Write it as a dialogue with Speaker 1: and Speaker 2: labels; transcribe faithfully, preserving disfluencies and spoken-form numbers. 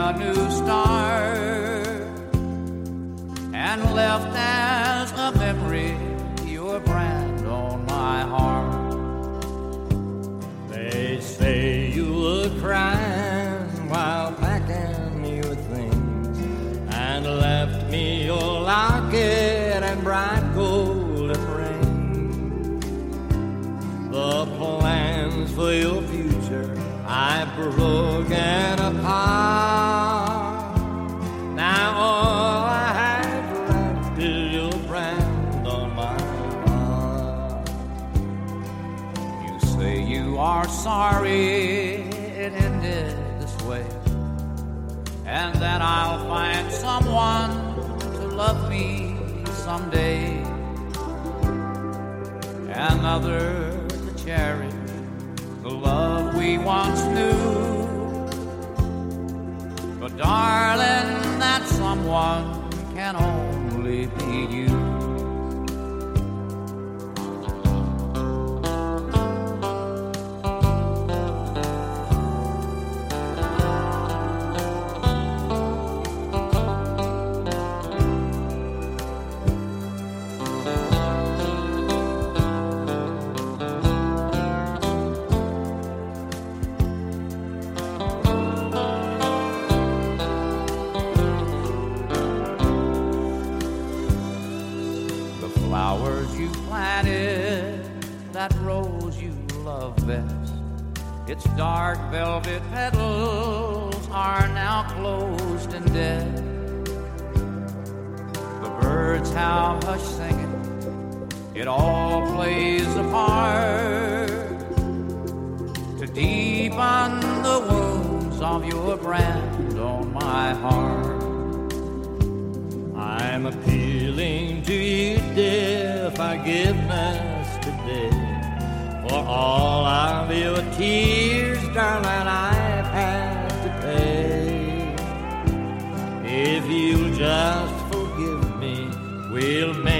Speaker 1: a new start, and left as a memory your brand on my heart.
Speaker 2: They say you were crying while packing your things, and left me your locket and bright golden ring. The plans for your future I've broken apart. Now all I have left is your brand on my heart.
Speaker 1: You say you are sorry it ended this way, and that I'll find someone to love me someday, another to cherish the love we once knew. But darling, that someone can only be you. Flowers you planted, that rose you love best, its dark velvet petals are now closed and dead. The birds how hush singing, it all plays a part to deepen the wounds of your brand on my heart.
Speaker 2: I'm appealing to you, dear forgiveness today, for all of your tears, darling, I've had to pay. If you'll just forgive me, we'll make